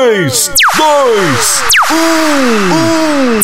3, 2, 1.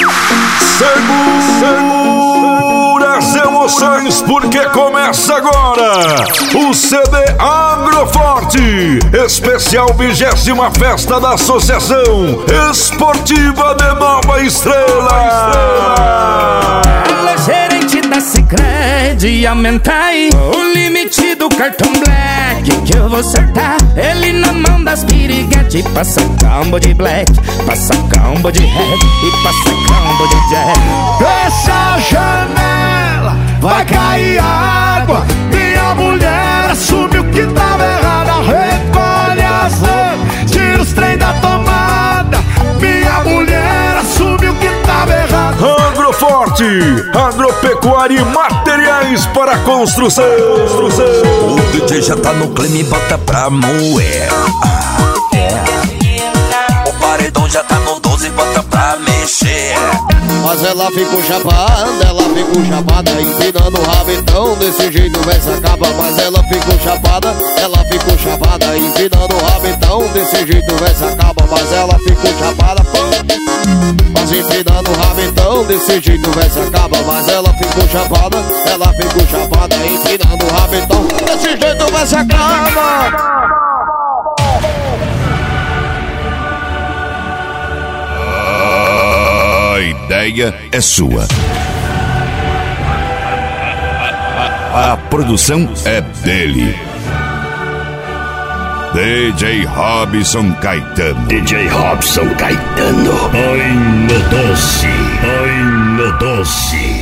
Segura as emoções, porque começa agora o CD Agroforte, especial 20ª Festa da Associação Esportiva de Nova Estrela. Alô, gerente da Sicredi, aumenta aí o limite do cartão Black, que eu vou acertar ele na mão das piriguete. Passa combo de Black, passa combo de Red e passa combo de Jack. Fecha a janela, vai cair água. Minha mulher assumiu que tava errada. Recolhe as luzes, tira os trem da tomada. Minha mulher assumiu que tava errada. Agroforte, agropecuária e materiais para construção. O DJ já tá no clima e bota pra moer. O paredão já tá no 12 e bota pra mexer. Mas ela ficou chapada, empinando o rabetão. Desse jeito vai se acaba. Mas ela ficou chapada, empinando o rabetão. Desse jeito vai se acaba. Mas ela ficou chapada, mas empinando o rabetão. Desse jeito vai se acaba. Mas ela ficou chapada, empinando o rabetão. Desse jeito vai se acaba. A ideia é sua. A produção é dele. DJ Robson Caetano. Ai, no doce.